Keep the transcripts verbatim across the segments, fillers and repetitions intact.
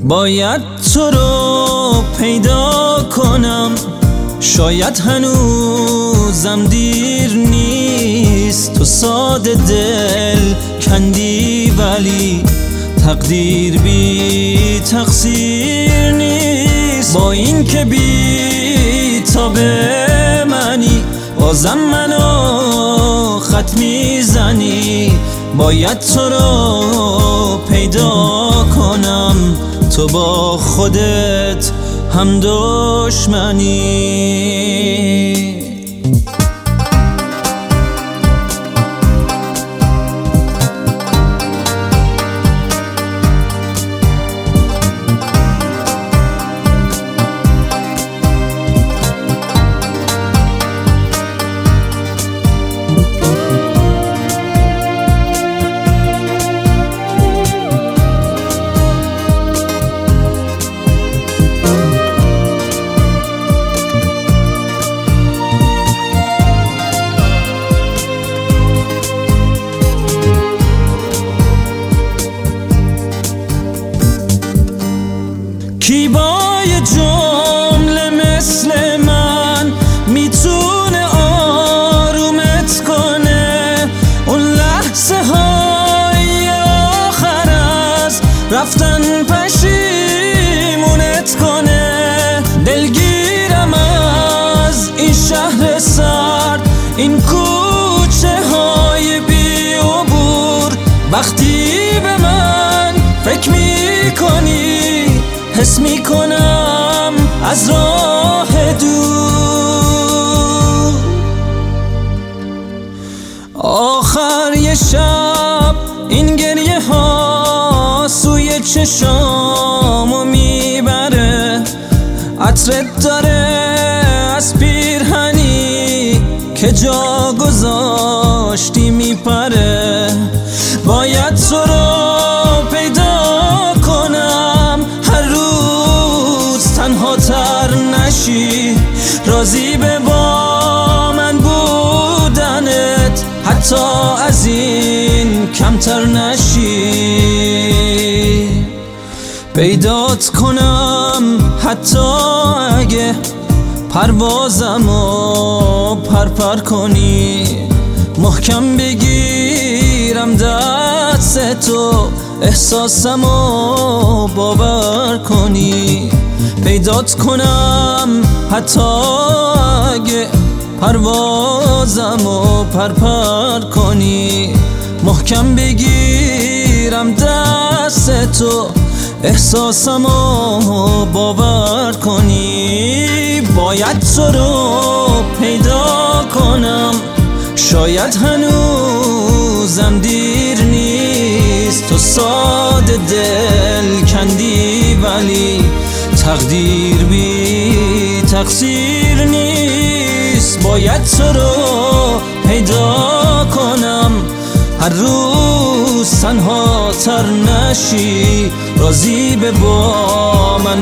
باید تو رو پیدا کنم، شاید هنوزم دیر نیست. تو ساده دل کندی ولی تقدیر بی تقصیر نیست. با این که بی تا به منی بازم منو خط میزنی. باید تو رو پیدا کنم، تو با خودت هم دشمنی. کی با یه جمله مثل من میتونه آرومت کنه؟ اون لحظه های آخر از رفتن پشیمونت کنه. دلگیرم از این شهر سرد، این کوچه های بی عبور. وقتی به من فکر میکنی حس میکنم از راه دور. آخر یه شب این گریه ها سوی چشامو میبره. عطرت داره از پیرهنی که جا گذاشتی میپره. باید تو رو پیدا کنم، هر روز تنها تر نشی. راضی به با من بودنت، حتی از این کمتر نشی. پیدات کنم حتی اگه پروازمو پرپر کنی. محکم بگیرم دست تو، احساسمو باور کنی. پیدات کنم حتی اگه پروازمو پرپر کنی. محکم بگیرم دست تو، احساسمو باور کنی. باید تو رو پیدا کنم، شاید هنوزم دیر نیست. تو ساده دل کندی ولی تقدیر بی تقصیر نیست. باید تو رو پیدا کنم، هر روز تنها تر نشی. راضی به با من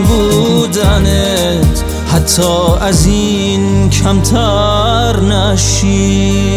بودنت، حتی از این کمتر نشی.